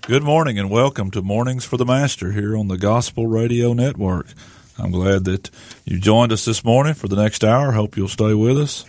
Good morning and welcome to Mornings for the Master here on the Gospel Radio Network. I'm glad that you joined us this morning for the next hour. Hope you'll stay with us.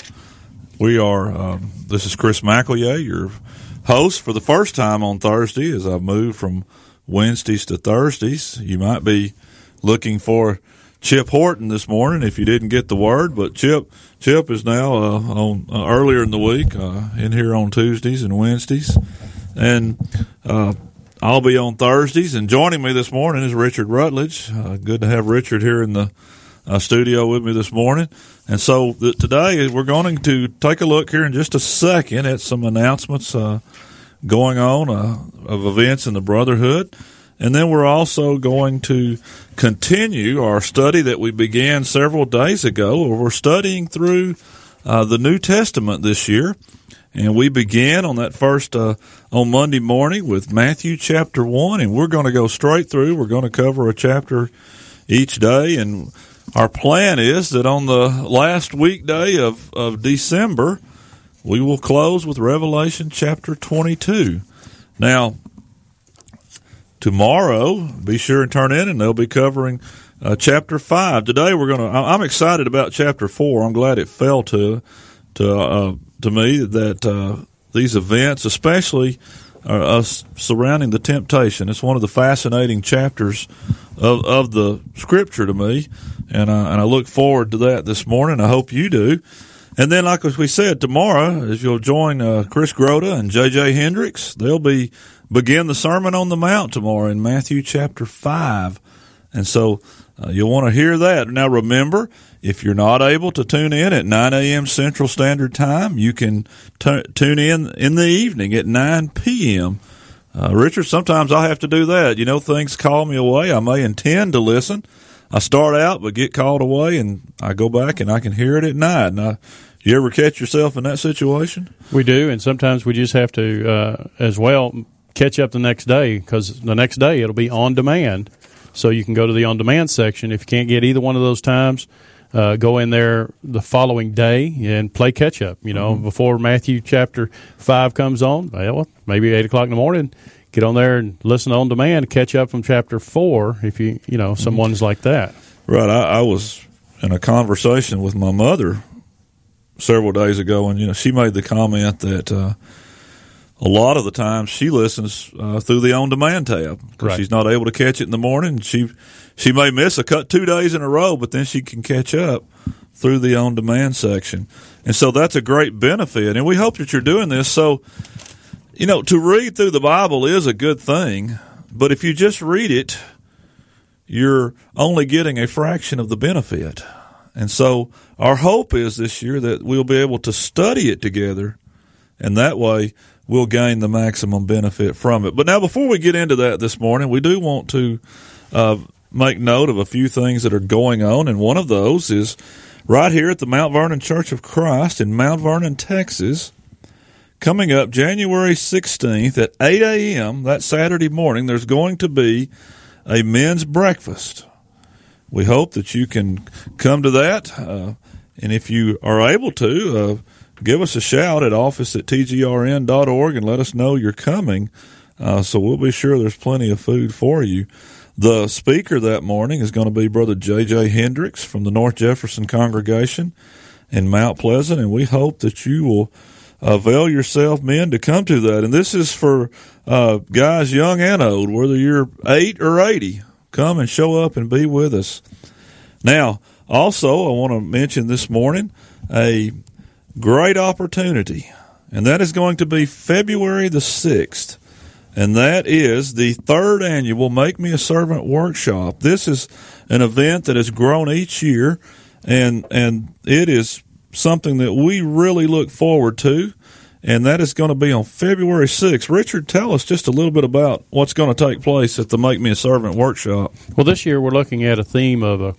This is Chris McElroy, your host for the first time on Thursday as I move from Wednesdays to Thursdays. You might be looking for Chip Horton this morning if you didn't get the word, but Chip is now on earlier in the week in here on Tuesdays and Wednesdays. And I'll be on Thursdays, and joining me this morning is Richard Rutledge. Good to have Richard here in the studio with me this morning. And so today we're going to take a look here in just a second at some announcements going on of events in the Brotherhood. And then we're also going to continue our study that we began several days ago, where we're studying through the New Testament this year. And we began on that first, on Monday morning with Matthew chapter 1, and we're going to go straight through. We're going to cover a chapter each day, and our plan is that on the last weekday of December, we will close with Revelation chapter 22. Now, tomorrow, be sure and turn in, and they'll be covering chapter 5. Today, I'm excited about chapter 4. I'm glad it fell to me that these events, especially surrounding the temptation, it's one of the fascinating chapters of the Scripture to me, and I look forward to that this morning. I hope you do. And then, like we said, tomorrow, as you'll join Chris Grota and J.J. Hendricks, they'll begin the Sermon on the Mount tomorrow in Matthew chapter 5. And so you'll want to hear that. Now, remember, if you're not able to tune in at 9 a.m. Central Standard Time, you can tune in the evening at 9 p.m. Richard, sometimes I have to do that. You know, things call me away. I may intend to listen. I start out but get called away, and I go back and I can hear it at night. Now, you ever catch yourself in that situation? We do, and sometimes we just have to, as well, catch up the next day, because the next day it'll be on demand. So you can go to the on-demand section. If you can't get either one of those times, go in there the following day and play catch-up. You know, before Matthew chapter 5 comes on, well, maybe 8 o'clock in the morning, get on there and listen on demand, catch up from chapter 4 if someone's like that. Right. I was in a conversation with my mother several days ago, and, she made the comment that a lot of the times she listens through the on-demand tab because right. She's not able to catch it in the morning. She may miss 2 days in a row, but then she can catch up through the on-demand section. And so that's a great benefit, and we hope that you're doing this. So, to read through the Bible is a good thing, but if you just read it, you're only getting a fraction of the benefit. And so our hope is this year that we'll be able to study it together, and that way we'll gain the maximum benefit from it. But now, before we get into that this morning, we do want to make note of a few things that are going on, and one of those is right here at the Mount Vernon Church of Christ in Mount Vernon, Texas. Coming up January 16th at 8 a.m. that Saturday morning, there's going to be a men's breakfast. We hope that you can come to that, and if you are able to, give us a shout at office@tgrn.org and let us know you're coming, so we'll be sure there's plenty of food for you. The speaker that morning is going to be Brother J.J. Hendricks from the North Jefferson congregation in Mount Pleasant, and we hope that you will avail yourself, men, to come to that. And this is for guys young and old, whether you're 8 or 80. Come and show up and be with us. Now, also, I want to mention this morning a great opportunity, and that is going to be February the 6th, and that is the 3rd annual Make Me a Servant workshop. This is an event that has grown each year, and it is something that we really look forward to, and that is going to be on February 6th. Richard, tell us just a little bit about what's going to take place at the Make Me a Servant workshop. Well, this year we're looking at a theme of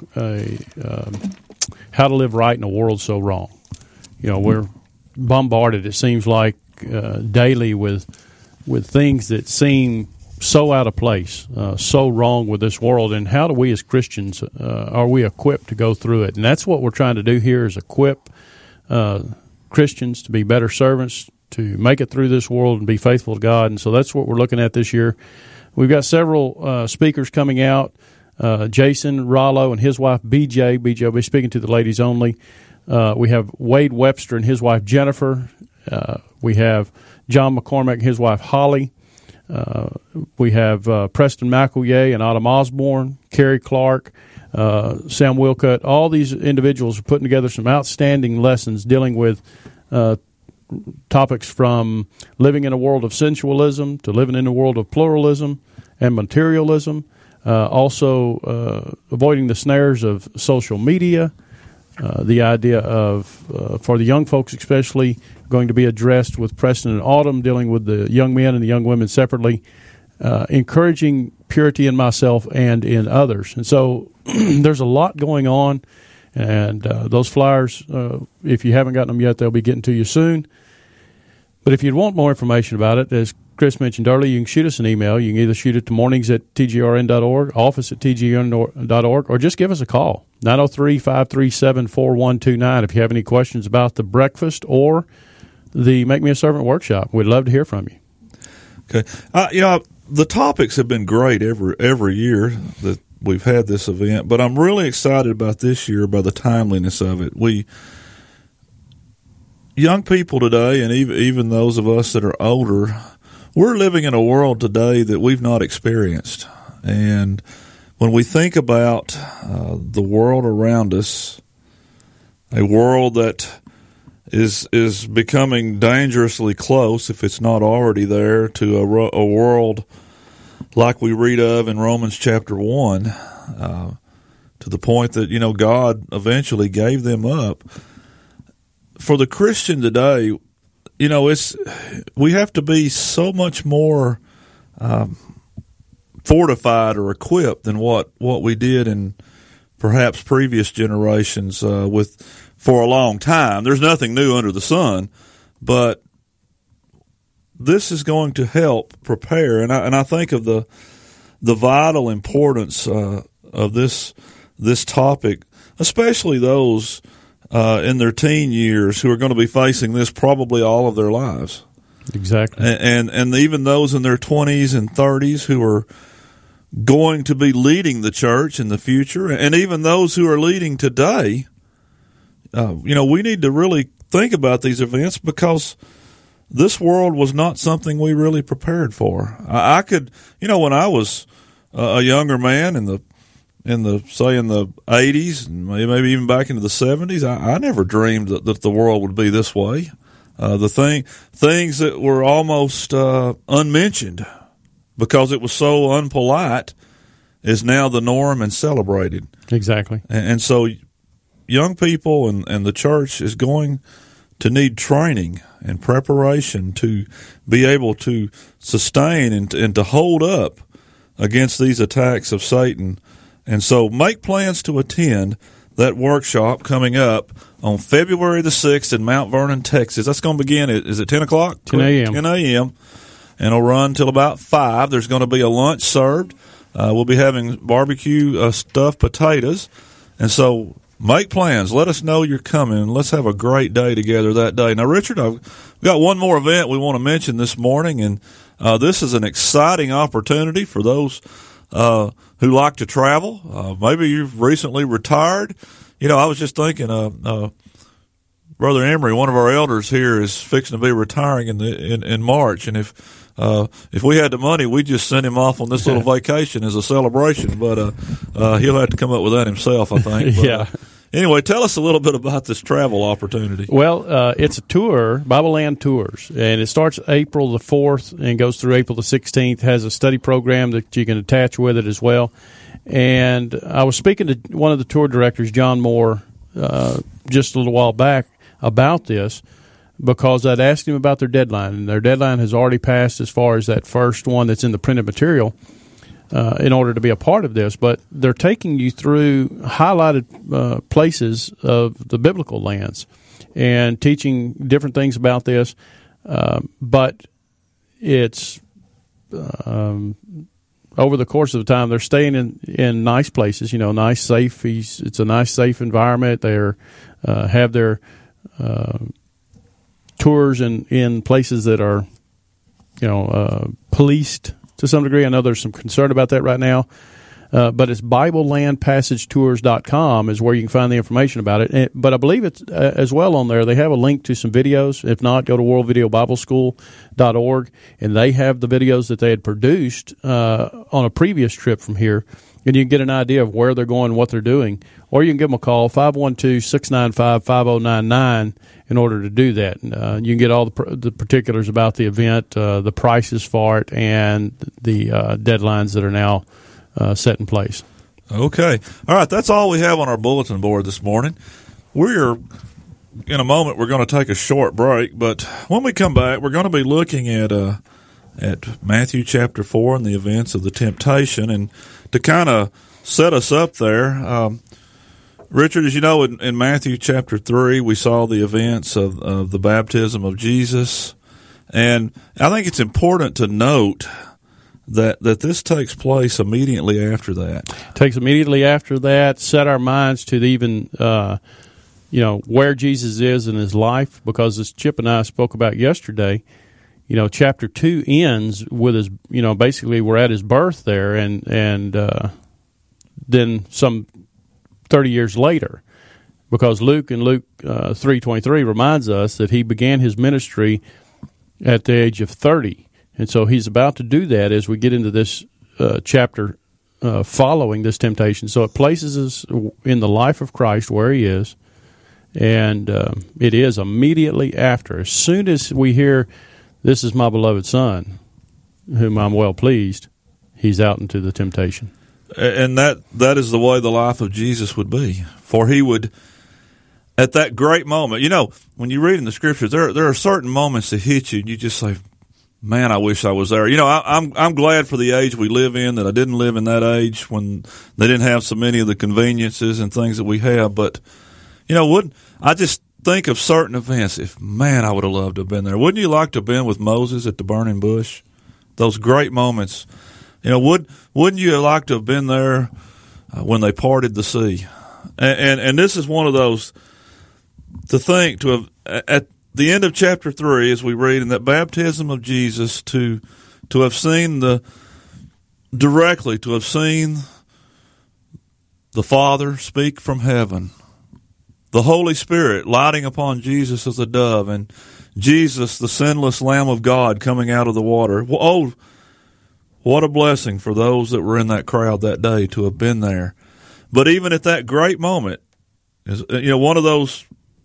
how to live right in a world so wrong. We're bombarded, it seems like, daily with things that seem so out of place, so wrong with this world. And how do we as Christians, are we equipped to go through it? And that's what we're trying to do here, is equip Christians to be better servants, make it through this world and be faithful to God. And so that's what we're looking at this year. We've got several speakers coming out. Jason Rollo and his wife BJ. BJ will be speaking to the ladies only. We have Wade Webster and his wife Jennifer. We have John McCormack and his wife Holly. We have Preston McElroy and Autumn Osborne, Carrie Clark, Sam Wilcutt. All these individuals are putting together some outstanding lessons dealing with topics from living in a world of sensualism to living in a world of pluralism and materialism, also avoiding the snares of social media, the idea of, for the young folks especially, going to be addressed with Preston and Autumn, dealing with the young men and the young women separately, encouraging purity in myself and in others. And so there's a lot going on, and those flyers, if you haven't gotten them yet, they'll be getting to you soon. But if you'd want more information about it, as Chris mentioned earlier, you can shoot us an email. You can either shoot it to mornings@tgrn.org, office@tgrn.org, or just give us a call, 903-537-4129, if you have any questions about the breakfast or the Make Me a Servant workshop. We'd love to hear from you. Okay. The topics have been great every year that we've had this event, but I'm really excited about this year by the timeliness of it. Young people today, and even those of us that are older, we're living in a world today that we've not experienced. And when we think about the world around us, a world that is becoming dangerously close, if it's not already there, to a world like we read of in Romans chapter 1, to the point that, God eventually gave them up. For the Christian today, we have to be so much more fortified or equipped than what we did in perhaps previous generations for a long time. There's nothing new under the sun, but this is going to help prepare. And I think of the vital importance of this topic, especially those in their teen years who are going to be facing this probably all of their lives. Exactly. And even those in their 20s and 30s who are going to be leading the church in the future, and even those who are leading today, we need to really think about these events, because this world was not something we really prepared for. I could, when I was a younger man in the 80s, and maybe even back into the 70s, I never dreamed that the world would be this way. Things that were almost unmentioned because it was so unpolite is now the norm and celebrated. Exactly. And so young people and the church is going to need training and preparation to be able to sustain and to hold up against these attacks of Satan. And so make plans to attend that workshop coming up on February the 6th in Mount Vernon, Texas. That's going to begin is it 10 o'clock? 10 a.m. 10 a.m. And it'll run till about 5. There's going to be a lunch served. We'll be having barbecue stuffed potatoes. And so make plans. Let us know you're coming, and let's have a great day together that day. Now, Richard, I've got one more event we want to mention this morning, and this is an exciting opportunity for those who like to travel. Maybe you've recently retired. I was just thinking, Brother Emery, one of our elders here, is fixing to be retiring in March, and if we had the money, we'd just send him off on this little vacation as a celebration. But he'll have to come up with that himself, I think. But, yeah. Anyway, tell us a little bit about this travel opportunity. Well, it's a tour, Bible Land Tours, and it starts April the 4th and goes through April the 16th, has a study program that you can attach with it as well. And I was speaking to one of the tour directors, John Moore, just a little while back about this, because I'd asked him about their deadline, and their deadline has already passed as far as that first one that's in the printed material in order to be a part of this. But they're taking you through highlighted places of the biblical lands and teaching different things about this. But it's over the course of the time, they're staying in nice places, nice, safe. It's a nice, safe environment. They're have their tours in places that are, policed to some degree. I know there's some concern about that right now. But it's BibleLandPassageTours.com is where you can find the information about it. But I believe it's as well on there. They have a link to some videos. If not, go to worldvideobibleschool.org, and they have the videos that they had produced on a previous trip from here, and you can get an idea of where they're going and what they're doing. Or you can give them a call, 512-695-5099, in order to do that. You can get all the particulars about the event, the prices for it, and the deadlines that are now set in place. Okay. All right. That's all we have on our bulletin board this morning. In a moment, we're going to take a short break, but when we come back, we're going to be looking at Matthew chapter 4 and the events of the temptation. And to kind of set us up there, Richard, as you know, in Matthew chapter 3, we saw the events of the baptism of Jesus. And I think it's important to note that this takes place immediately after that. Takes immediately after that. Set our minds to even, where Jesus is in his life, because as Chip and I spoke about yesterday, chapter 2 ends with his, basically we're at his birth there, and then some 30 years later, because Luke 3:23 reminds us that he began his ministry at the age of 30. And so he's about to do that as we get into this chapter following this temptation. So it places us in the life of Christ where he is, and it is immediately after. As soon as we hear, "This is my beloved Son, whom I'm well pleased," he's out into the temptation. And that is the way the life of Jesus would be. For he would, at that great moment, when you read in the Scriptures, there are certain moments that hit you, and you just say, man, I wish I was there. I'm glad for the age we live in that I didn't live in that age when they didn't have so many of the conveniences and things that we have. But, I just think of certain events. I would have loved to have been there. Wouldn't you like to have been with Moses at the burning bush? Those great moments. Wouldn't you like to have been there when they parted the sea? And this is one of those, to think, to have, at the end of chapter 3, as we read in that baptism of Jesus, to have seen to have seen the Father speak from heaven, the Holy Spirit lighting upon Jesus as a dove, and Jesus, the sinless Lamb of God, coming out of the water. Oh, what a blessing for those that were in that crowd that day to have been there. But even at that great moment, one of those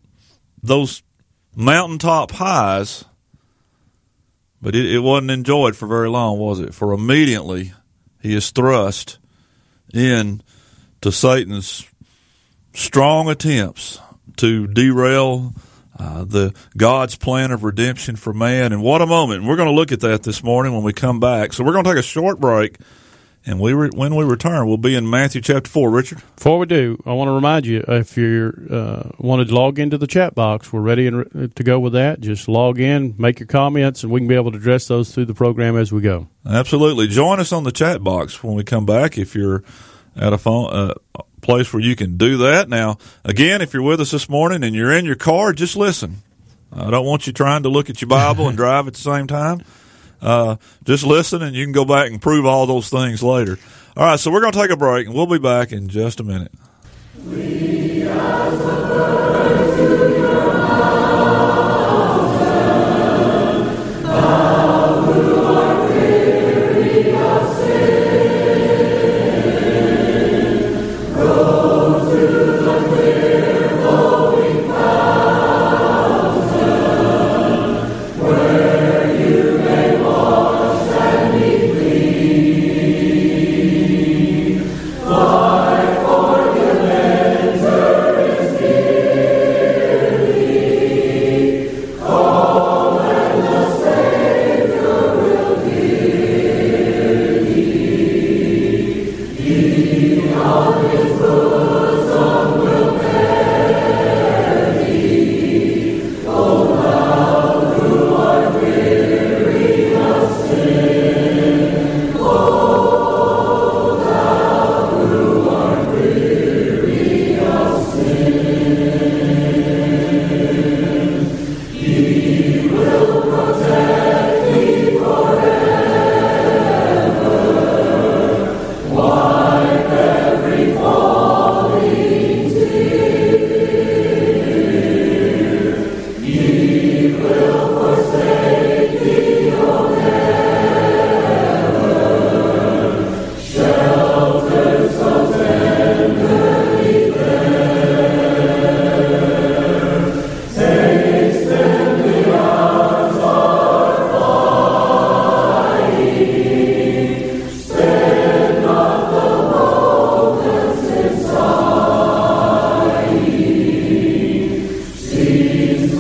mountaintop highs, but it wasn't enjoyed for very long, was it? For immediately he is thrust in to Satan's strong attempts to derail the God's plan of redemption for man. And what a moment. We're going to look at that this morning when we come back. So we're going to take a short break, and when we return, we'll be in Matthew chapter 4. Richard? Before we do, I want to remind you, if you want to log into the chat box, we're ready to go with that. Just log in, make your comments, and we can be able to address those through the program as we go. Absolutely. Join us on the chat box when we come back if you're at a place where you can do that. Now, again, if you're with us this morning and you're in your car, just listen. I don't want you trying to look at your Bible and drive at the same time. Just listen, and you can go back and prove all those things later. All right, so we're going to take a break, and we'll be back in just a minute. We are the birds to your mountain, thou who art weary of sin, go to the clear flowing fountain, where you may wash and be clean. For your enter is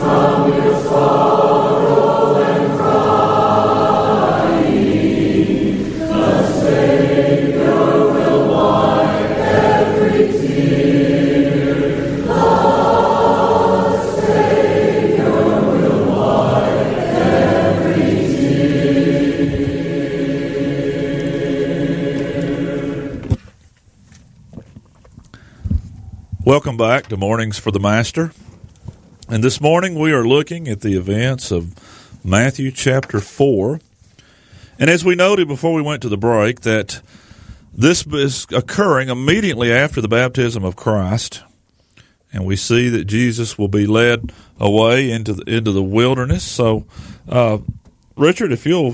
Welcome back to Mornings for the Master. And this morning we are looking at the events of Matthew chapter 4. And as we noted before we went to the break, that this is occurring immediately after the baptism of Christ. And we see that Jesus will be led away into the wilderness. So, Richard, if you'll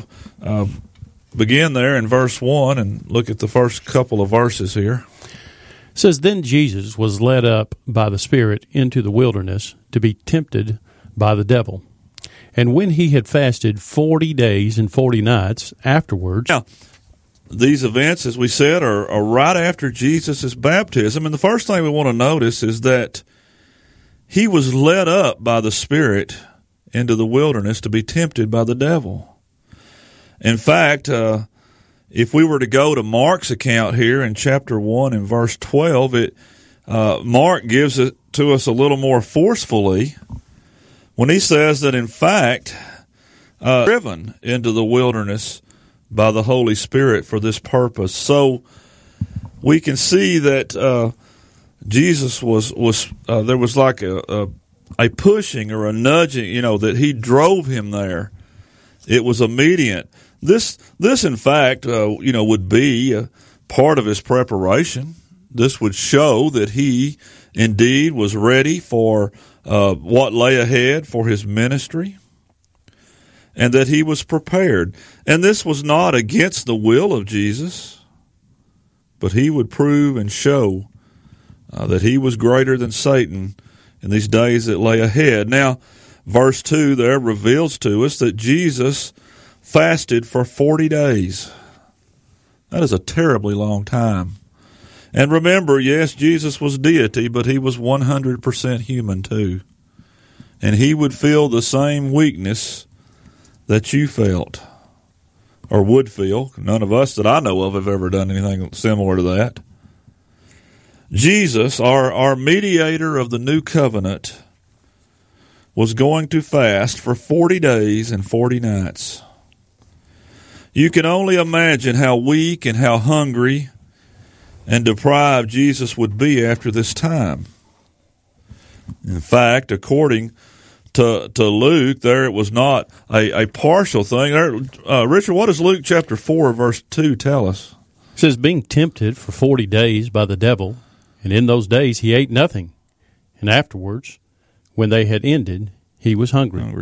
begin there in verse 1 and look at the first couple of verses here. It says, Then Jesus was led up by the Spirit into the wilderness to be tempted by the devil. And when he had fasted 40 days and 40 nights afterwards... Now, these events, as we said, are right after Jesus' baptism. And the first thing we want to notice is that he was led up by the Spirit into the wilderness to be tempted by the devil. In fact, if we were to go to Mark's account here in chapter 1 and verse 12, Mark gives it to us a little more forcefully when he says that, in fact, driven into the wilderness by the Holy Spirit for this purpose. So we can see that Jesus was there was like a pushing or a nudging, that he drove him there. It was immediate. This in fact, would be a part of his preparation. This would show that he indeed was ready for what lay ahead for his ministry, and that he was prepared. And this was not against the will of Jesus, but he would prove and show that he was greater than Satan in these days that lay ahead. Now, verse 2 there reveals to us that Jesus fasted for 40 days. That is a terribly long time. And remember, yes, Jesus was deity, but he was 100% human too. And he would feel the same weakness that you felt, or would feel. None of us that I know of have ever done anything similar to that. Jesus, our mediator of the new covenant, was going to fast for 40 days and 40 nights. You can only imagine how weak and how hungry and deprived Jesus would be after this time. In fact, according to Luke, there it was not a partial thing. Richard, what does Luke chapter 4, verse 2 tell us? It says, being tempted for 40 days by the devil, and in those days he ate nothing. And afterwards, when they had ended, he was hungry.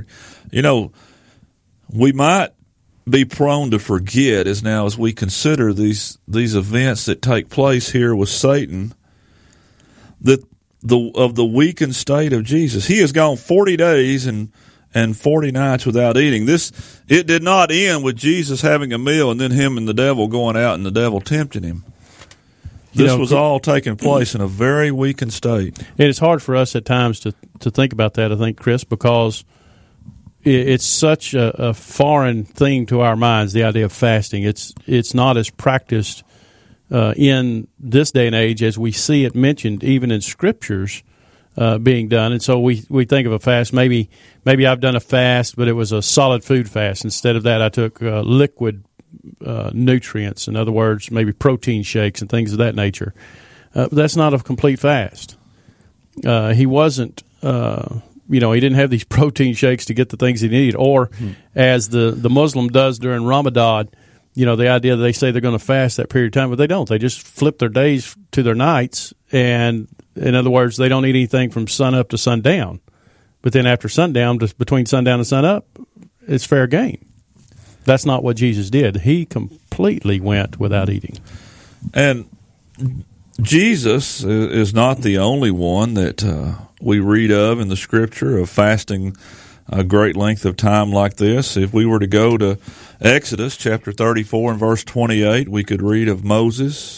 We might be prone to forget as we consider these events that take place here with Satan, that of the weakened state of Jesus. He has gone 40 days and 40 nights without eating. It did not end with Jesus having a meal and then him and the devil going out and the devil tempting him. This was all taking place in a very weakened state. And it's hard for us at times to think about that, I think, Chris, because it's such a foreign thing to our minds, the idea of fasting. It's not as practiced in this day and age as we see it mentioned even in scriptures being done. And so we think of a fast, maybe I've done a fast, but it was a solid food fast. Instead of that, I took liquid nutrients. In other words, maybe protein shakes and things of that nature. That's not a complete fast. He wasn't... he didn't have these protein shakes to get the things he needed. Or as the Muslim does during Ramadan, the idea that they say they're going to fast that period of time, but they don't. They just flip their days to their nights. And in other words, they don't eat anything from sun up to sundown. But then after sundown, just between sundown and sun up, it's fair game. That's not what Jesus did. He completely went without eating. And Jesus is not the only one that we read of in the Scripture of fasting a great length of time like this. If we were to go to Exodus chapter 34 and verse 28, we could read of Moses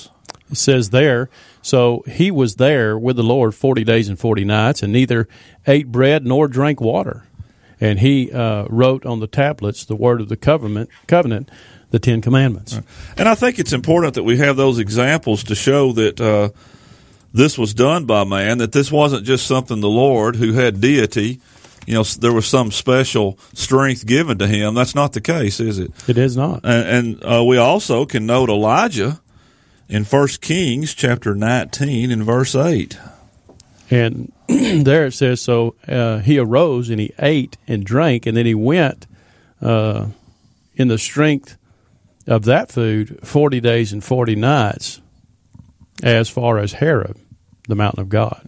It says there, so he was there with the Lord 40 days and 40 nights, and neither ate bread nor drank water. And he wrote on the tablets the word of the covenant, the Ten Commandments. And I think it's important that we have those examples to show that this was done by man, that this wasn't just something the Lord, who had deity, there was some special strength given to him. That's not the case, is it? It is not. And we also can note Elijah in 1 Kings chapter 19 and verse 8. And there it says, so he arose and he ate and drank, and then he went in the strength of that food 40 days and 40 nights as far as Horeb, the mountain of God.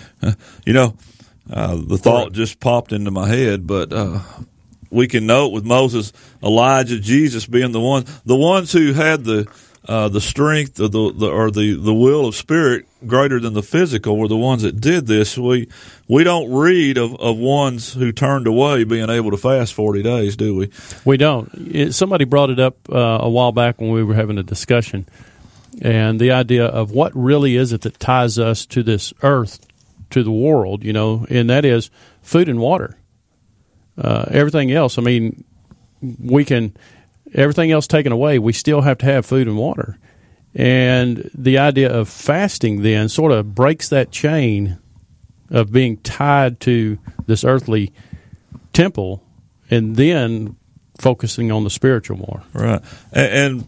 The thought just popped into my head, but we can note with Moses, Elijah, Jesus being the ones who had the strength of the will of spirit greater than the physical were the ones that did this. We don't read of ones who turned away being able to fast 40 days, do we? We don't. Somebody brought it up a while back when we were having a discussion, and the idea of what really is it that ties us to this earth, to the world, and that is food and water. Everything else, everything else taken away, we still have to have food and water. And the idea of fasting then sort of breaks that chain of being tied to this earthly temple and then focusing on the spiritual more. Right. And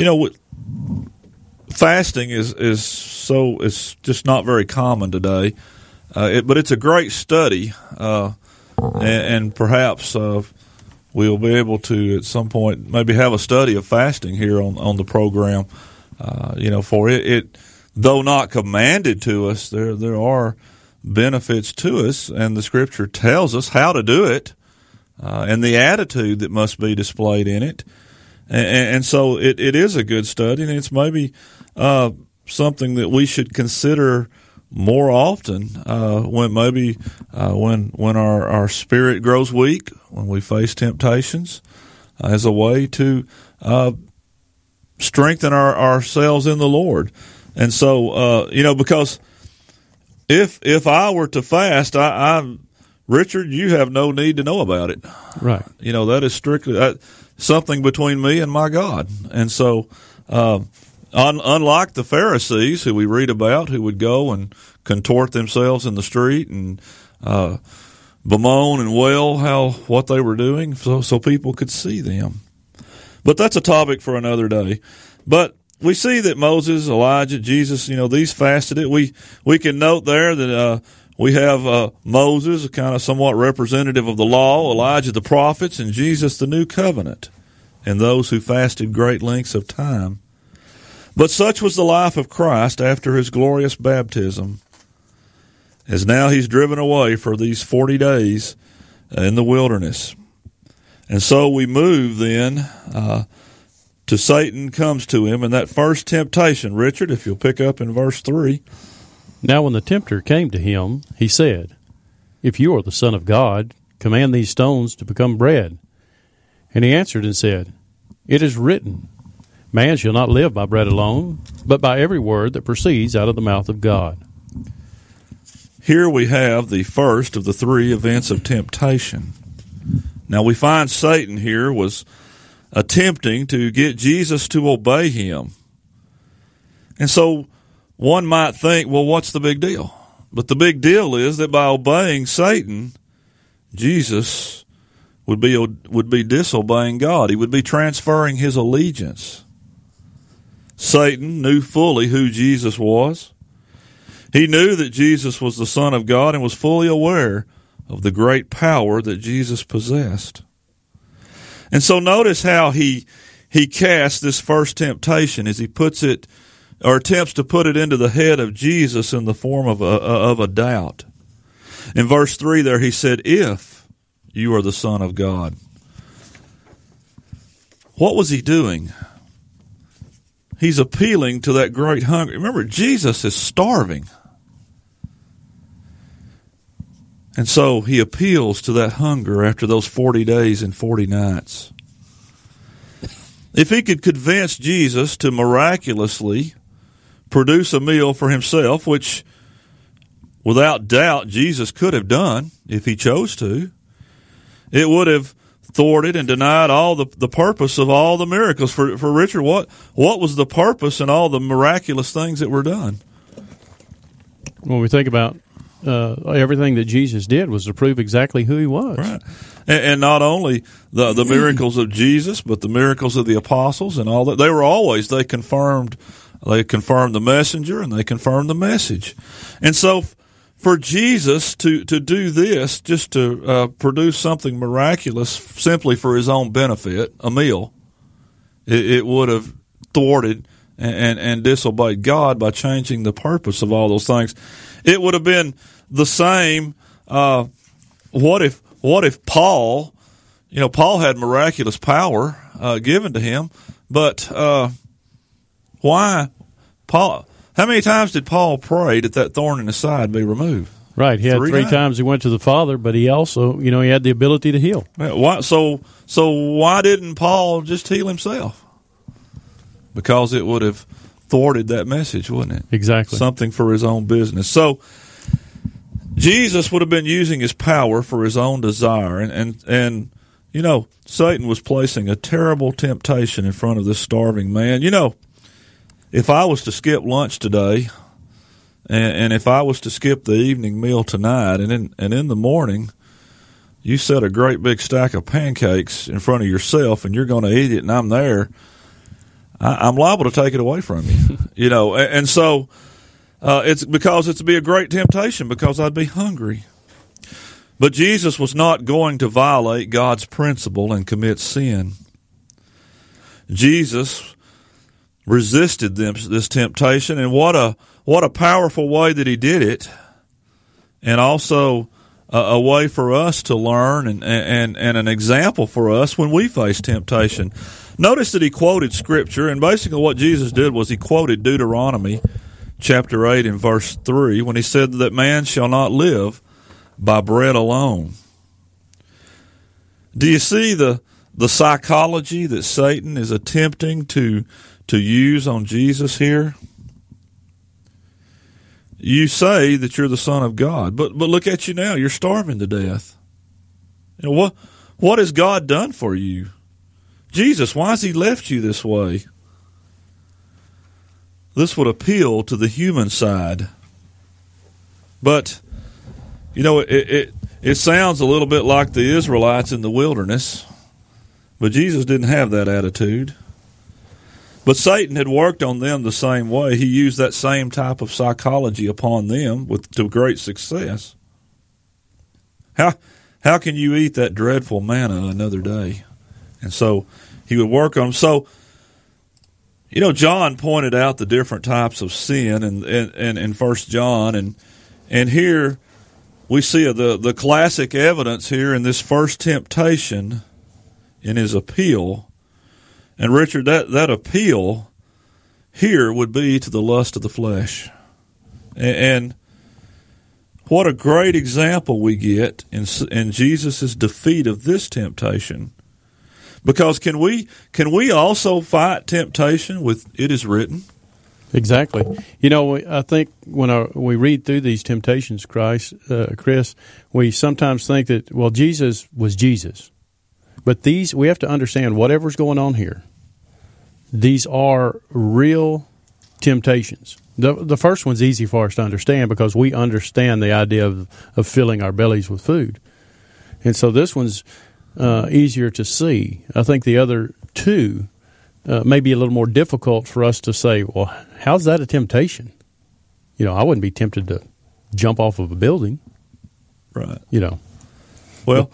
fasting is it's just not very common today. But it's a great study, and perhaps we'll be able to at some point maybe have a study of fasting here on the program. For it, though not commanded to us, there are benefits to us, and the Scripture tells us how to do it, and the attitude that must be displayed in it, and so it is a good study, and it's maybe something that we should consider more often when our spirit grows weak, when we face temptations, as a way to strengthen ourselves in the Lord. And so, because if I were to fast, Richard, you have no need to know about it. Right. That is strictly something between me and my God. And so, unlike the Pharisees who we read about, who would go and contort themselves in the street and bemoan and wail what they were doing so people could see them. But that's a topic for another day. But we see that Moses, Elijah, Jesus, these fasted it. We can note there that we have Moses, kind of somewhat representative of the law, Elijah the prophets, and Jesus the new covenant, and those who fasted great lengths of time. But such was the life of Christ after his glorious baptism, as now he's driven away for these 40 days in the wilderness. And so we move then to Satan comes to him in that first temptation. Richard, if you'll pick up in verse 3. Now when the tempter came to him, he said, "If you are the Son of God, command these stones to become bread." And he answered and said, "It is written, man shall not live by bread alone, but by every word that proceeds out of the mouth of God." Here we have the first of the three events of temptation. Now we find Satan here was attempting to get Jesus to obey him. And so one might think, well, what's the big deal? But the big deal is that by obeying Satan, Jesus would be disobeying God. He would be transferring his allegiance. Satan knew fully who Jesus was. He knew that Jesus was the Son of God and was fully aware of the great power that Jesus possessed. And so notice how he casts this first temptation as he puts it, or attempts to put it into the head of Jesus in the form of a doubt. In verse 3 there he said, "If you are the Son of God." What was he doing? He's appealing to that great hunger. Remember, Jesus is starving. And so he appeals to that hunger after those 40 days and 40 nights. If he could convince Jesus to miraculously produce a meal for himself, which without doubt Jesus could have done if he chose to. It would have thwarted and denied all the purpose of all the miracles. For Richard, what was the purpose in all the miraculous things that were done? When we think about everything that Jesus did was to prove exactly who he was. Right. And not only the miracles of Jesus, but the miracles of the apostles and all that. They confirmed the messenger and they confirmed the message. And so for Jesus to do this, just to produce something miraculous simply for his own benefit, a meal, it would have thwarted and disobeyed God by changing the purpose of all those things. It would have been the same. What if Paul, Paul had miraculous power given to him, but why Paul? How many times did Paul pray that thorn in his side be removed? Right, he had three times he went to the Father, but he also, he had the ability to heal. Why? So why didn't Paul just heal himself? Because it would have thwarted that message, wouldn't it? Exactly. Something for his own business. So Jesus would have been using his power for his own desire. And Satan was placing a terrible temptation in front of this starving man. If I was to skip lunch today, and if I was to skip the evening meal tonight, and in the morning, you set a great big stack of pancakes in front of yourself, and you're going to eat it, and I'm there, I'm liable to take it away from you, and so it's because it's to be a great temptation because I'd be hungry. But Jesus was not going to violate God's principle and commit sin. Jesus resisted this temptation, and what a powerful way that he did it, and also a way for us to learn and an example for us when we face temptation. Notice that he quoted Scripture, and basically what Jesus did was he quoted Deuteronomy chapter 8 and verse 3 when he said that man shall not live by bread alone. Do you see the psychology that Satan is attempting to use on Jesus here? You say that you're the Son of God, but look at you now. You're starving to death. What has God done for you? Jesus, why has he left you this way? This would appeal to the human side. But, it sounds a little bit like the Israelites in the wilderness, but Jesus didn't have that attitude. But Satan had worked on them the same way. He used that same type of psychology upon them to great success. How can you eat that dreadful manna another day? And so he would work on them. So, John pointed out the different types of sin in 1 John, and here we see the classic evidence here in this first temptation in his appeal. And Richard, that appeal here would be to the lust of the flesh. And what a great example we get in Jesus' defeat of this temptation. Because can we also fight temptation with "it is written"? Exactly. I think when we read through these temptations, Chris, we sometimes think that, well, Jesus was Jesus. But we have to understand whatever's going on here, these are real temptations. The first one's easy for us to understand because we understand the idea of filling our bellies with food. And so this one's easier to see. I think the other two may be a little more difficult for us to say, well, how's that a temptation? I wouldn't be tempted to jump off of a building. Right. Well,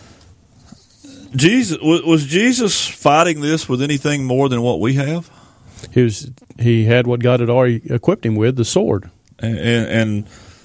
was Jesus fighting this with anything more than what we have? He had what God had already equipped him with, the sword. And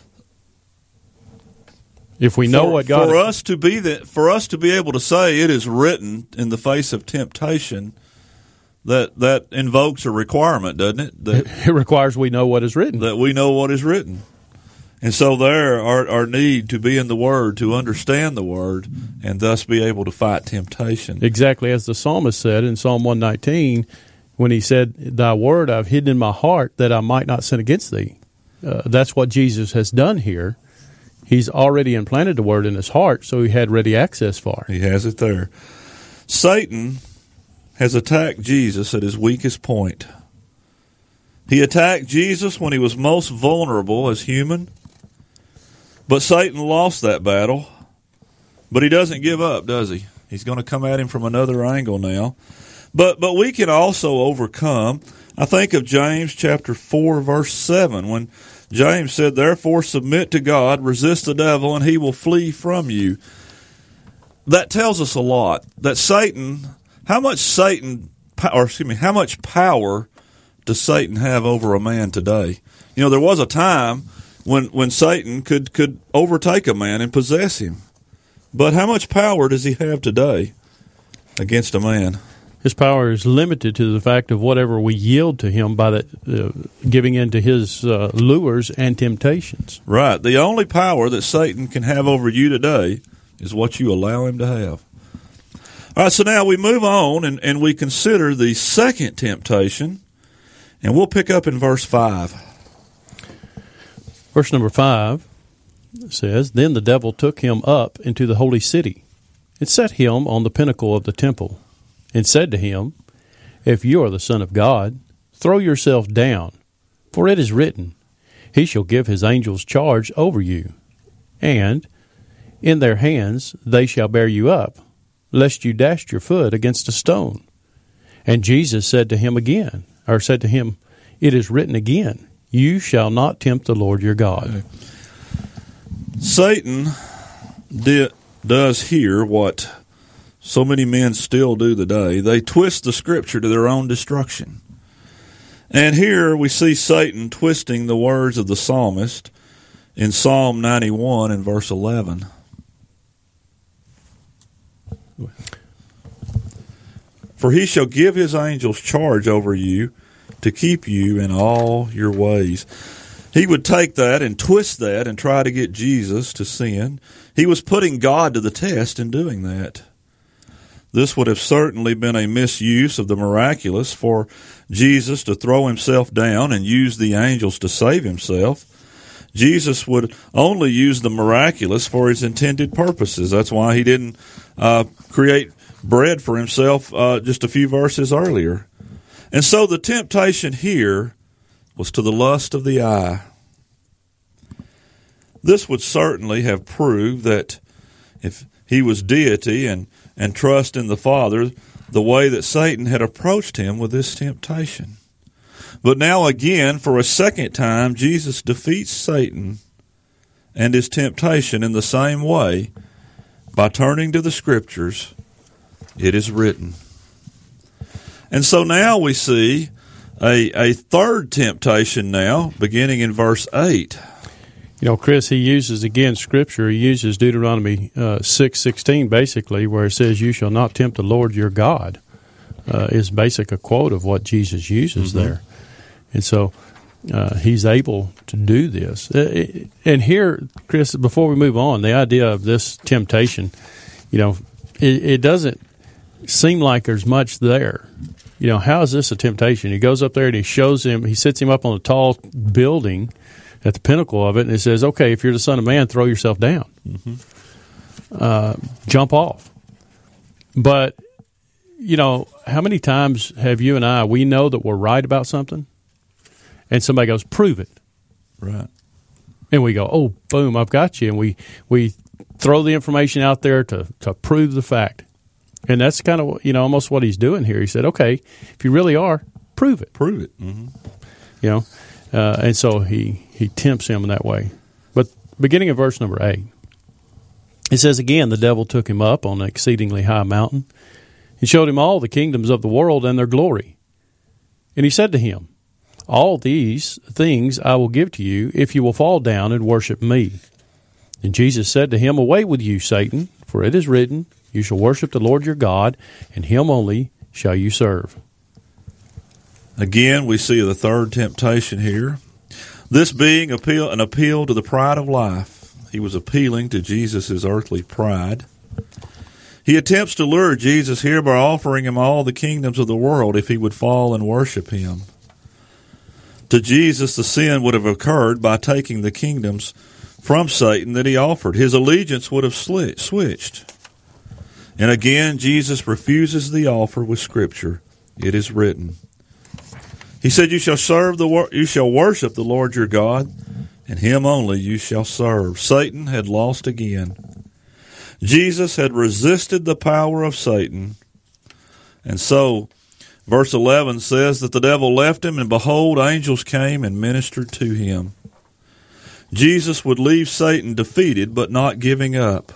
if we know what God for us to be able to say it is written in the face of temptation, that invokes a requirement, doesn't it? It requires we know what is written. That we know what is written. And so there our need to be in the Word, to understand the Word, and thus be able to fight temptation. Exactly as the psalmist said in Psalm 119, when he said, "Thy word I've hidden in my heart that I might not sin against thee." That's what Jesus has done here. He's already implanted the word in his heart, so he had ready access for it. He has it there. Satan has attacked Jesus at his weakest point. He attacked Jesus when he was most vulnerable as human, but Satan lost that battle. But he doesn't give up, does he? He's going to come at him from another angle now. But we can also overcome. I think of James chapter 4, verse 7, when James said, "Therefore submit to God, resist the devil, and he will flee from you." That tells us a lot. That Satan, how much power does Satan have over a man today? You know, there was a time when Satan could overtake a man and possess him. But how much power does he have today against a man? His power is limited to the fact of whatever we yield to him by giving in to his lures and temptations. Right. The only power that Satan can have over you today is what you allow him to have. All right, so now we move on and we consider the second temptation, and we'll pick up in verse 5. Verse number 5 says, "Then the devil took him up into the holy city and set him on the pinnacle of the temple and said to him, If you are the Son of God, throw yourself down, for it is written, He shall give his angels charge over you, and in their hands they shall bear you up, lest you dash your foot against a stone. And Jesus said to him, It is written again, You shall not tempt the Lord your God." Satan does here what so many men still do today. They twist the Scripture to their own destruction. And here we see Satan twisting the words of the psalmist in Psalm 91 and verse 11. "For he shall give his angels charge over you to keep you in all your ways." He would take that and twist that and try to get Jesus to sin. He was putting God to the test in doing that. This would have certainly been a misuse of the miraculous for Jesus to throw himself down and use the angels to save himself. Jesus would only use the miraculous for his intended purposes. That's why he didn't create bread for himself just a few verses earlier. And so the temptation here was to the lust of the eye. This would certainly have proved that if he was deity and trust in the Father, the way that Satan had approached him with this temptation. But now again, for a second time, Jesus defeats Satan and his temptation in the same way by turning to the Scriptures. It is written. And so now we see a third temptation now, beginning in verse 8. You know, Chris, he uses, again, Scripture. He uses Deuteronomy 6:16, basically, where it says, "You shall not tempt the Lord your God," is basic a quote of what Jesus uses there. And so he's able to do this. And here, Chris, before we move on, the idea of this temptation, you know, it doesn't seem like there's much there. You know, how is this a temptation? He goes up there and he shows him, he sits him up on a tall building at the pinnacle of it, and it says, "Okay, if you're the Son of Man, throw yourself down. Jump off." But, you know, how many times have you and I, we know that we're right about something, and somebody goes, "Prove it." Right. And we go, "Oh, boom, I've got you." And we throw the information out there to prove the fact. And that's kind of, you know, almost what he's doing here. He said, "Okay, if you really are, prove it." Prove it. Mm-hmm. You know, and so he tempts him in that way. But beginning of verse number 8, it says, "Again, the devil took him up on an exceedingly high mountain and showed him all the kingdoms of the world and their glory. And he said to him, All these things I will give to you if you will fall down and worship me. And Jesus said to him, Away with you, Satan, for it is written, You shall worship the Lord your God, and him only shall you serve." Again, we see the third temptation here. This being an appeal to the pride of life. He was appealing to Jesus' earthly pride. He attempts to lure Jesus here by offering him all the kingdoms of the world if he would fall and worship him. To Jesus, the sin would have occurred by taking the kingdoms from Satan that he offered. His allegiance would have switched. And again, Jesus refuses the offer with Scripture. It is written. He said, you shall worship the Lord your God, and him only you shall serve. Satan had lost again. Jesus had resisted the power of Satan. And so, verse 11 says that the devil left him, and behold, angels came and ministered to him. Jesus would leave Satan defeated, but not giving up.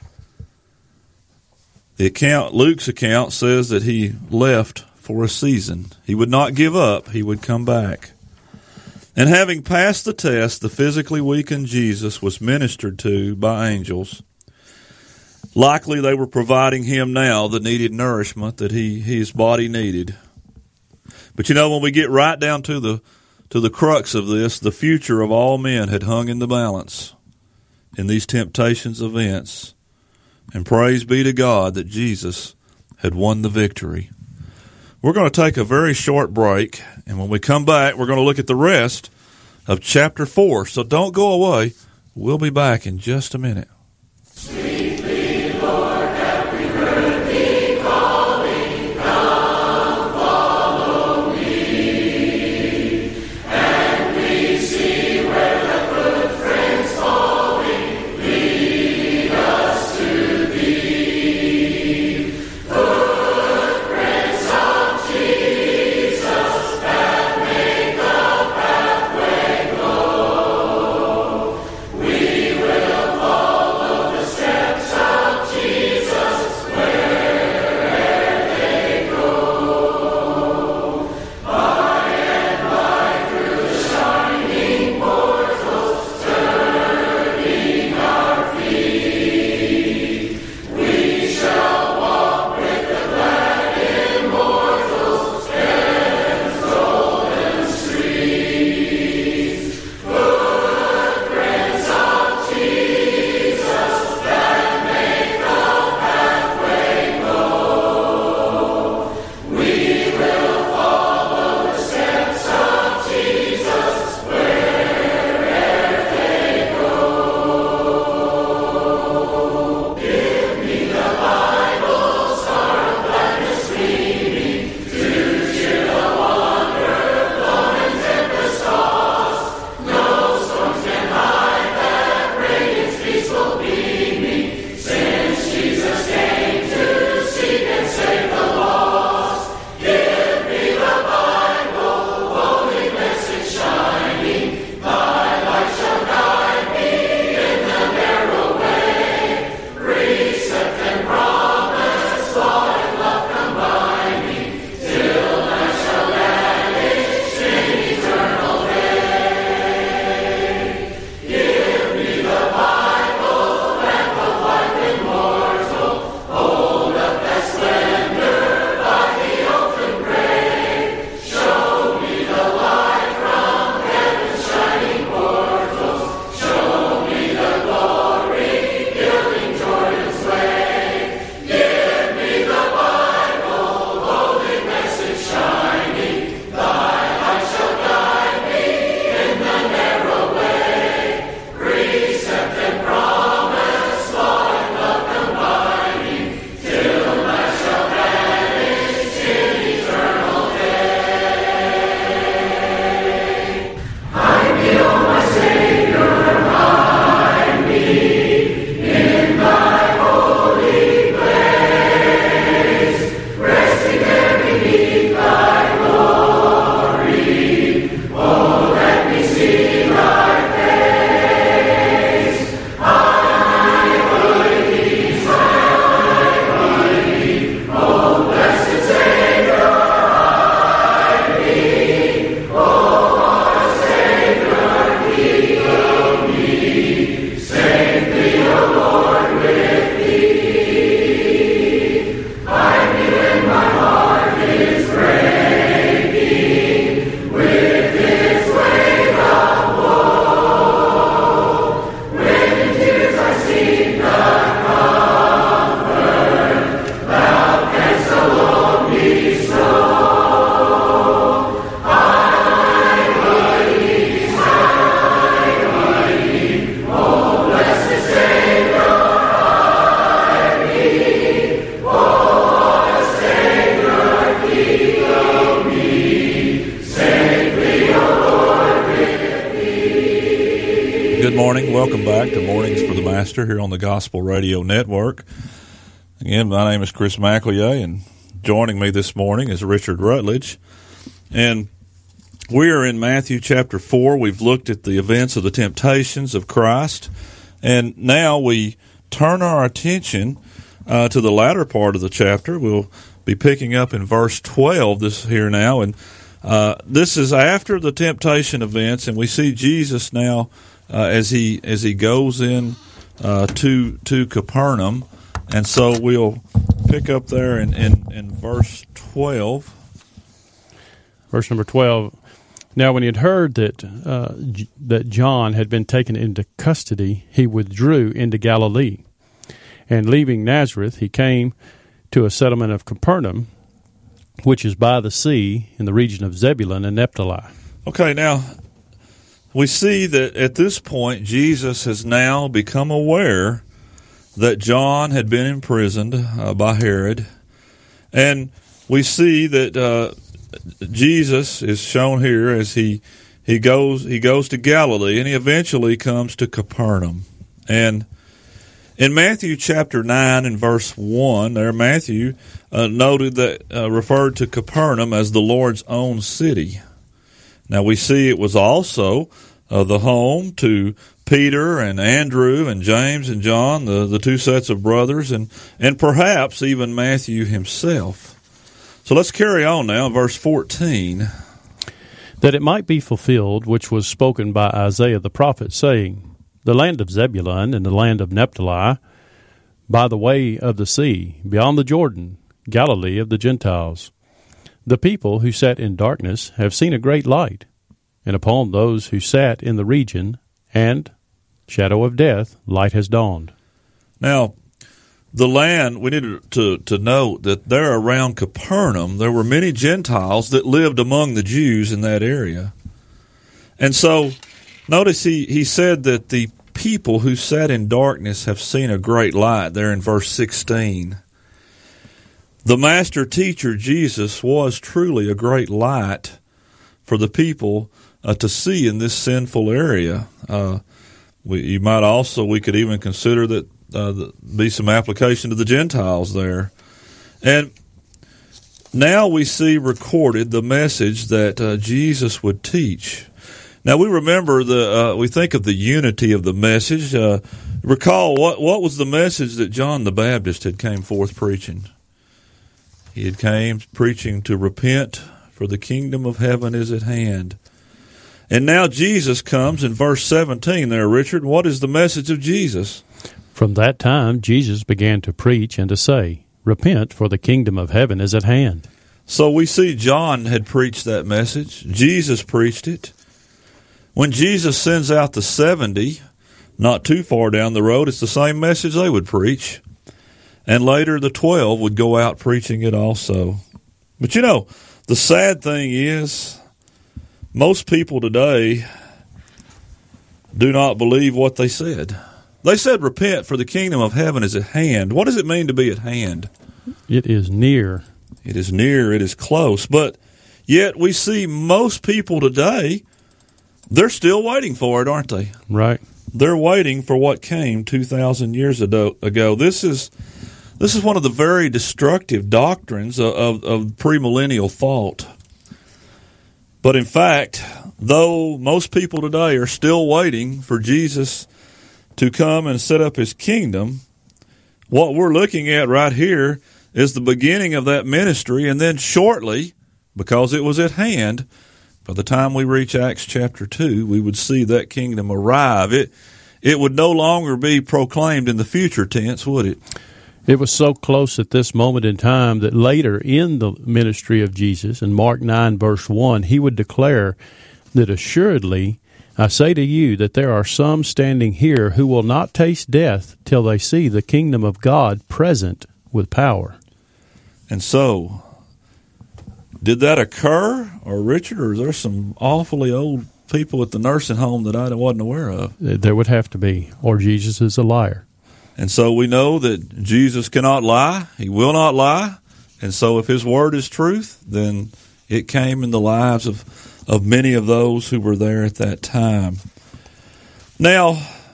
Luke's account says that he left for a season. He would not give up. He would come back. And having passed the test, the physically weakened Jesus was ministered to by angels. Likely they were providing him now the needed nourishment that his body needed. But when we get right down to the crux of this, the future of all men had hung in the balance in these temptations events. And praise be to God that Jesus had won the victory. We're going to take a very short break, and when we come back, we're going to look at the rest of chapter 4. So don't go away. We'll be back in just a minute. Sweetly, Lord, have we heard thee calling, come follow me. And we see where the footprints falling lead us to thee. Footprints of Jesus that make the pathway glow. We will follow. morning. Welcome back to Mornings for the Master here on the Gospel Radio Network. Again, my name is Chris McEllier, and joining me this morning is Richard Rutledge. And we are in Matthew chapter 4. We've looked at the events of the temptations of Christ, and now we turn our attention to the latter part of the chapter. We'll be picking up in verse 12 this here now, and this is after the temptation events, and we see Jesus now as he goes in to Capernaum, and so we'll pick up there in verse 12. Verse number 12. Now, when he had heard that John had been taken into custody, he withdrew into Galilee, and leaving Nazareth, he came to a settlement of Capernaum, which is by the sea in the region of Zebulun and Naphtali. Okay, now we see that at this point, Jesus has now become aware that John had been imprisoned by Herod. And we see that Jesus is shown here as he goes to Galilee, and he eventually comes to Capernaum. And in Matthew chapter 9 and verse 1, there Matthew noted that referred to Capernaum as the Lord's own city. Now we see it was also the home to Peter and Andrew and James and John, the two sets of brothers, and perhaps even Matthew himself. So let's carry on now, verse 14. That it might be fulfilled, which was spoken by Isaiah the prophet, saying, The land of Zebulun and the land of Naphtali, by the way of the sea, beyond the Jordan, Galilee of the Gentiles. The people who sat in darkness have seen a great light, and upon those who sat in the region and shadow of death, light has dawned. Now, the land, we need to note that there around Capernaum, there were many Gentiles that lived among the Jews in that area. And so, notice he said that the people who sat in darkness have seen a great light there in verse 16. The master teacher, Jesus, was truly a great light for the people to see in this sinful area. We could even consider that be some application to the Gentiles there. And now we see recorded the message that Jesus would teach. Now we remember we think of the unity of the message. Recall what was the message that John the Baptist had came forth preaching. He had came preaching to repent, for the kingdom of heaven is at hand. And now Jesus comes in verse 17 there, Richard. What is the message of Jesus? From that time, Jesus began to preach and to say, Repent, for the kingdom of heaven is at hand. So we see John had preached that message. Jesus preached it. When Jesus sends out the 70, not too far down the road, it's the same message they would preach. And later the 12 would go out preaching it also. But you know, the sad thing is, most people today do not believe what they said. They said, repent, for the kingdom of heaven is at hand. What does it mean to be at hand? It is near. It is near. It is close. But yet we see most people today, they're still waiting for it, aren't they? Right. They're waiting for what came 2,000 years ago. This is one of the very destructive doctrines of premillennial thought. But in fact, though most people today are still waiting for Jesus to come and set up his kingdom, what we're looking at right here is the beginning of that ministry, and then shortly, because it was at hand, by the time we reach Acts chapter 2, we would see that kingdom arrive. It would no longer be proclaimed in the future tense, would it? It was so close at this moment in time that later in the ministry of Jesus, in Mark 9, verse 1, he would declare that assuredly, I say to you that there are some standing here who will not taste death till they see the kingdom of God present with power. And so, did that occur, or Richard, or is there some awfully old people at the nursing home that I wasn't aware of? There would have to be, or Jesus is a liar. And so we know that Jesus cannot lie. He will not lie. And so if his word is truth, then it came in the lives of many of those who were there at that time. Now,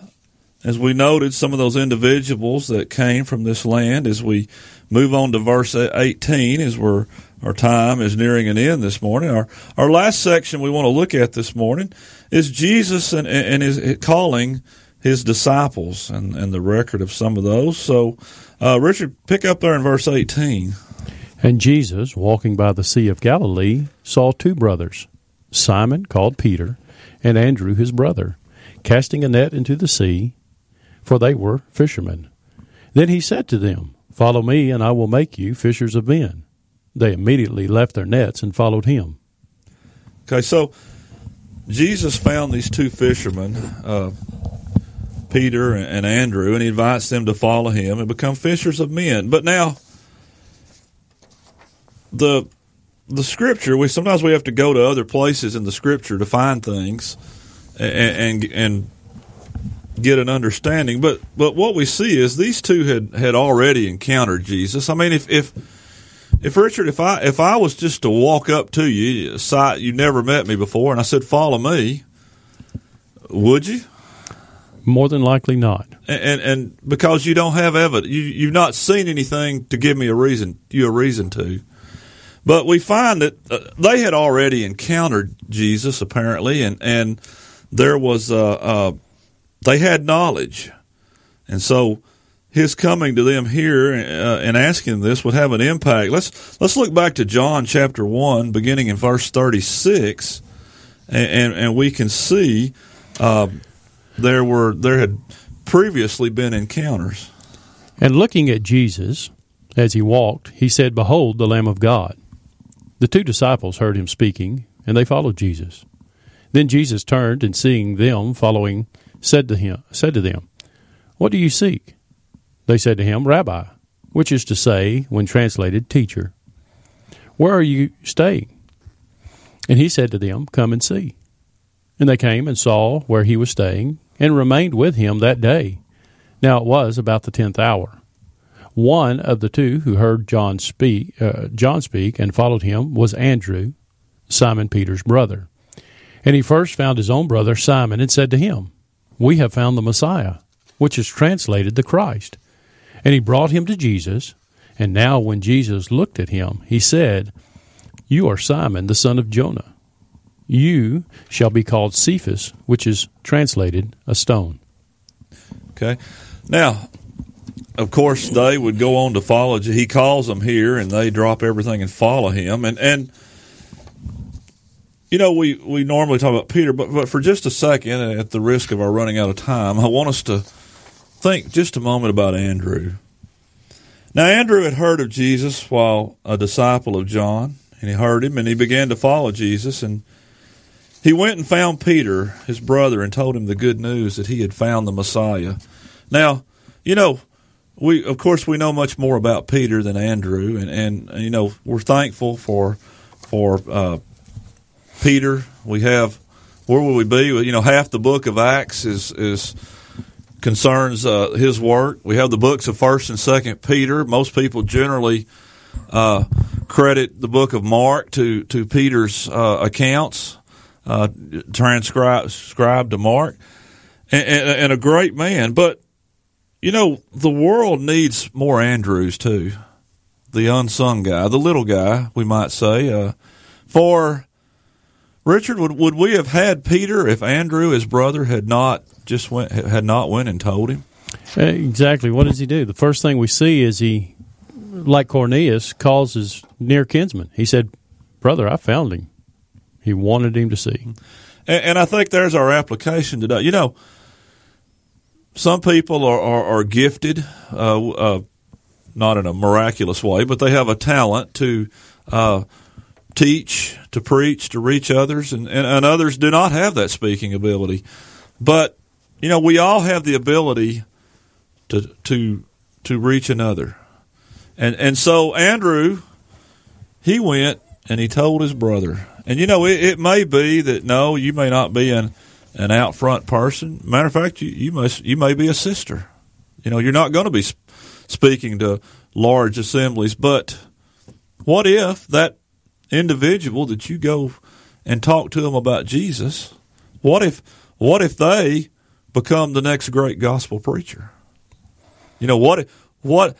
as we noted, some of those individuals that came from this land. As we move on to verse 18, as our time is nearing an end this morning. Our last section we want to look at this morning is Jesus and his calling his disciples and the record of some of those. So, Richard, pick up there in verse 18. And Jesus, walking by the Sea of Galilee, saw two brothers, Simon, called Peter, and Andrew his brother, casting a net into the sea, for they were fishermen. Then he said to them, Follow me, and I will make you fishers of men. They immediately left their nets and followed him. Okay, so Jesus found these two fishermen, Peter and Andrew, and he invites them to follow him and become fishers of men. But now, the Scripture, sometimes we have to go to other places in the Scripture to find things and get an understanding. But what we see is these two had already encountered Jesus. I mean, if Richard, if I was just to walk up to you, you never met me before, and I said, "Follow me," would you? More than likely not. And because you don't have evidence, you've not seen anything to give me a reason to. But we find that they had already encountered Jesus apparently, and there was they had knowledge, and so his coming to them here and asking this would have an impact. Let's look back to John chapter 1, beginning in verse 36, and we can see there had previously been encounters. And looking at Jesus as he walked, he said, Behold, the Lamb of God. The two disciples heard him speaking, and they followed Jesus. Then Jesus turned, and seeing them following, said to them, What do you seek? They said to him, Rabbi, which is to say, when translated, teacher. Where are you staying? And he said to them, Come and see. And they came and saw where he was staying, and remained with him that day. Now it was about the 10th hour. One of the two who heard John speak and followed him was Andrew, Simon Peter's brother. And he first found his own brother Simon and said to him, We have found the Messiah, which is translated the Christ. And he brought him to Jesus. And now when Jesus looked at him, he said, You are Simon, the son of Jonah. You shall be called Cephas, which is translated a stone. Okay. Now, of course, they would go on to follow. He calls them here, and they drop everything and follow him. And you know, we normally talk about Peter, but for just a second, at the risk of our running out of time, I want us to think just a moment about Andrew. Now, Andrew had heard of Jesus while a disciple of John, and he heard him, and he began to follow Jesus, and he went and found Peter, his brother, and told him the good news that he had found the Messiah. Now, you know, we know much more about Peter than Andrew, and you know, we're thankful for Peter. We have, where will we be? You know, half the book of Acts is concerns his work. We have the books of 1st and 2nd Peter. Most people generally credit the book of Mark to Peter's accounts, transcribed to Mark, and a great man. But you know, the world needs more Andrews too. The unsung guy, the little guy, we might say. For Richard, would we have had Peter if Andrew, his brother, had not went and told him? Exactly. What does he do? The first thing we see is he, like Cornelius, calls his near kinsman. He said, "Brother, I found him." He wanted him to see. And I think there's our application today. You know, some people are gifted, not in a miraculous way, but they have a talent to teach, to preach, to reach others, and others do not have that speaking ability. But you know, we all have the ability to reach another, and so Andrew, he went and he told his brother. And you know, it may be that no, you may not be an out front person. Matter of fact, you may be a sister. You know, you're not going to be speaking to large assemblies. But what if that individual that you go and talk to them about Jesus? What if they become the next great gospel preacher? You know, what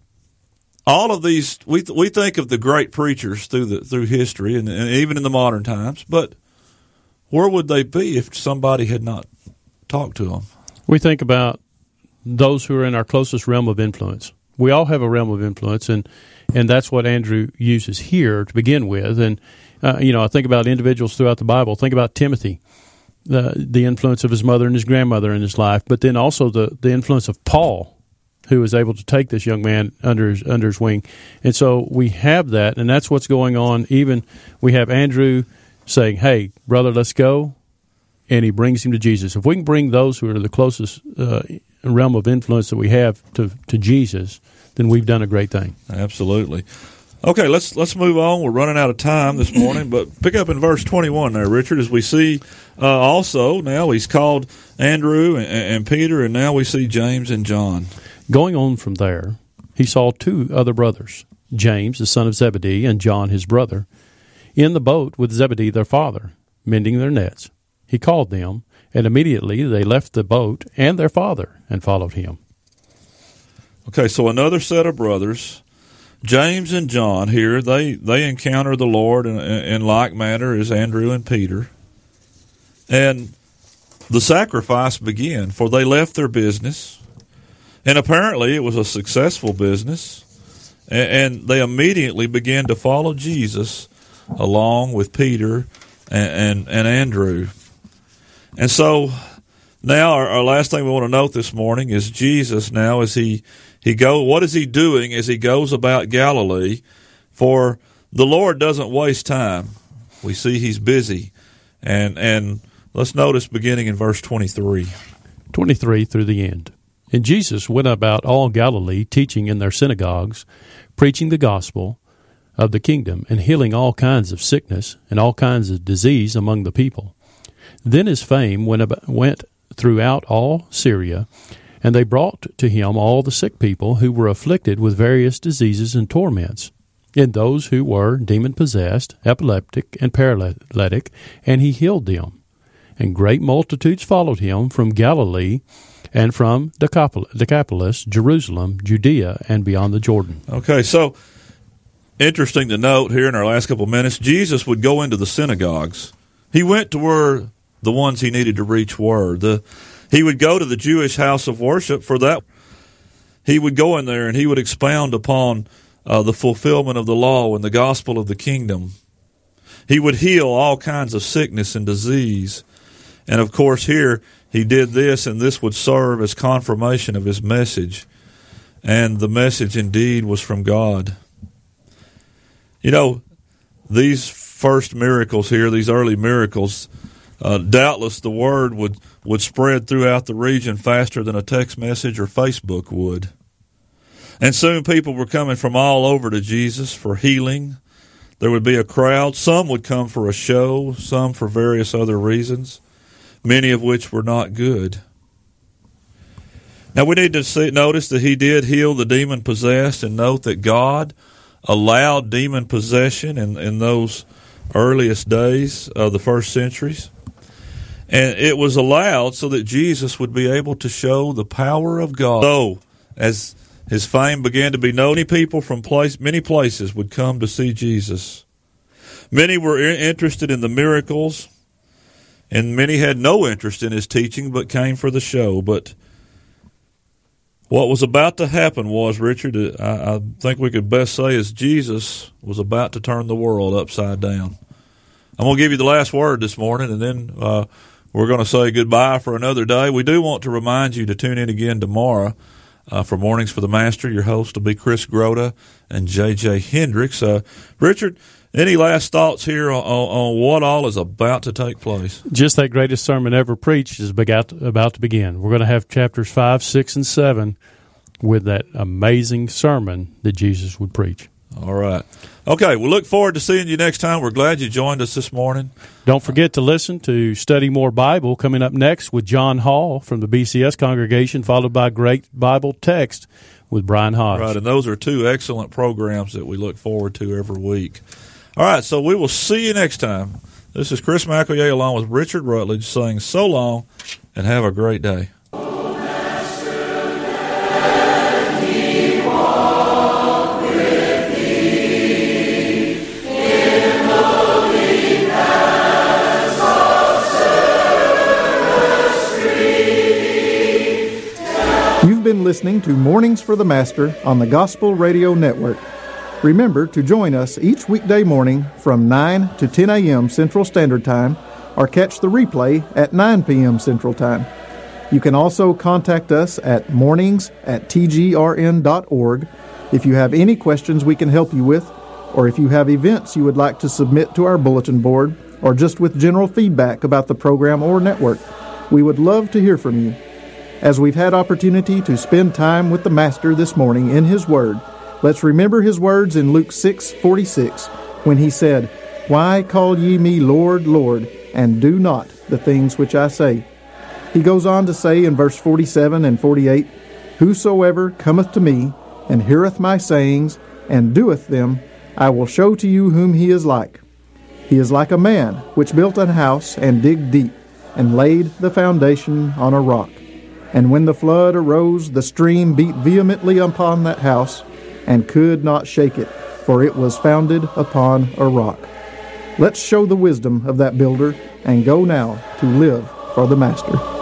all of these, we think of the great preachers through history and even in the modern times, but where would they be if somebody had not talked to them? We think about those who are in our closest realm of influence. We all have a realm of influence, and that's what Andrew uses here to begin with. And I think about individuals throughout the Bible. Think about Timothy, the influence of his mother and his grandmother in his life, but then also the influence of Paul, who was able to take this young man under his wing. And so we have that, and that's what's going on. Even we have Andrew saying, hey, brother, let's go, and he brings him to Jesus. If we can bring those who are the closest realm of influence that we have to Jesus, then we've done a great thing. Absolutely. Okay, let's move on. We're running out of time this morning, but pick up in verse 21 there, Richard, as we see also now he's called Andrew and Peter, and now we see James and John. Going on from there, he saw two other brothers, James, the son of Zebedee, and John, his brother, in the boat with Zebedee, their father, mending their nets. He called them, and immediately they left the boat and their father and followed him. Okay, so another set of brothers, James and John here, they encounter the Lord in like manner as Andrew and Peter. And the sacrifice began, for they left their business. And apparently it was a successful business, and they immediately began to follow Jesus along with Peter and Andrew. And so now our last thing we want to note this morning is Jesus now as what is he doing as he goes about Galilee? For the Lord doesn't waste time. We see he's busy. And let's notice beginning in verse 23. 23 through the end. And Jesus went about all Galilee, teaching in their synagogues, preaching the gospel of the kingdom, and healing all kinds of sickness and all kinds of disease among the people. Then his fame went throughout all Syria, and they brought to him all the sick people who were afflicted with various diseases and torments, and those who were demon-possessed, epileptic, and paralytic, and he healed them. And great multitudes followed him from Galilee, and from Decapolis, Jerusalem, Judea, and beyond the Jordan. Okay, so interesting to note here in our last couple of minutes, Jesus would go into the synagogues. He went to where the ones he needed to reach were. He would go to the Jewish house of worship for that. He would go in there and he would expound upon the fulfillment of the law and the gospel of the kingdom. He would heal all kinds of sickness and disease. And of course here, he did this, and this would serve as confirmation of his message. And the message indeed was from God. You know, these first miracles here, these early miracles, doubtless the word would spread throughout the region faster than a text message or Facebook would. And soon people were coming from all over to Jesus for healing. There would be a crowd. Some would come for a show, some for various other reasons, many of which were not good. Now we need to notice that he did heal the demon-possessed, and note that God allowed demon possession in those earliest days of the first centuries. And it was allowed so that Jesus would be able to show the power of God. So, as his fame began to be known, many people from many places would come to see Jesus. Many were interested in the miracles, and many had no interest in his teaching but came for the show. But what was about to happen was, Richard, I think we could best say is Jesus was about to turn the world upside down. I'm going to give you the last word this morning, and then we're going to say goodbye for another day. We do want to remind you to tune in again tomorrow for Mornings for the Master. Your host will be Chris Grota and J.J. Hendricks. Richard, any last thoughts here on what all is about to take place? Just that greatest sermon ever preached is about to begin. We're going to have chapters 5, 6, and 7 with that amazing sermon that Jesus would preach. All right. Okay, we look forward to seeing you next time. We're glad you joined us this morning. Don't forget to listen to Study More Bible coming up next with John Hall from the BCS congregation, followed by Great Bible Text with Brian Hodge. Right, and those are two excellent programs that we look forward to every week. All right, so we will see you next time. This is Chris McElroy along with Richard Rutledge saying so long and have a great day. You've been listening to Mornings for the Master on the Gospel Radio Network. Remember to join us each weekday morning from 9 to 10 a.m. Central Standard Time, or catch the replay at 9 p.m. Central Time. You can also contact us at mornings@tgrn.org if you have any questions we can help you with, or if you have events you would like to submit to our bulletin board, or just with general feedback about the program or network. We would love to hear from you. As we've had opportunity to spend time with the Master this morning in His Word, let's remember His words in Luke 6:46, when He said, "Why call ye me Lord, Lord, and do not the things which I say?" He goes on to say in verse 47 and 48, "Whosoever cometh to me, and heareth my sayings, and doeth them, I will show to you whom he is like. He is like a man which built an house, and digged deep, and laid the foundation on a rock. And when the flood arose, the stream beat vehemently upon that house, and could not shake it, for it was founded upon a rock." Let's show the wisdom of that builder, and go now to live for the Master.